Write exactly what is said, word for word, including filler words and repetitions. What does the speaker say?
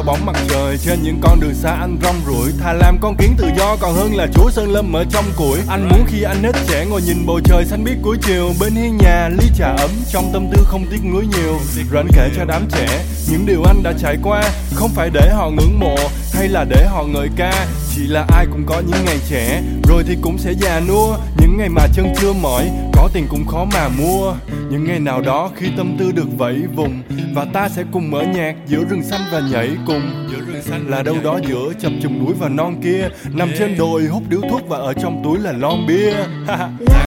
theo bóng mặt trời trên những con đường xa anh rong ruổi. Thà làm con kiến tự do còn hơn là chúa sơn lâm ở trong củi. Anh muốn khi anh hết trẻ ngồi nhìn bầu trời xanh biếc cuối chiều, bên hiên nhà ly trà ấm, trong tâm tư không tiếc nuối nhiều. Rồi anh kể cho đám trẻ những điều anh đã trải qua, không phải để họ ngưỡng mộ hay là để họ ngợi ca, chỉ là ai cũng có những ngày trẻ rồi thì cũng sẽ già nua. Những ngày mà chân chưa mỏi, có tiền cũng khó mà mua. Những ngày nào đó khi tâm tư được vẫy vùng, và ta sẽ cùng mở nhạc giữa rừng xanh và nhảy cùng. Là đâu đó giữa chập trùng núi và non kia, nằm trên đồi hút điếu thuốc và ở trong túi là lon bia.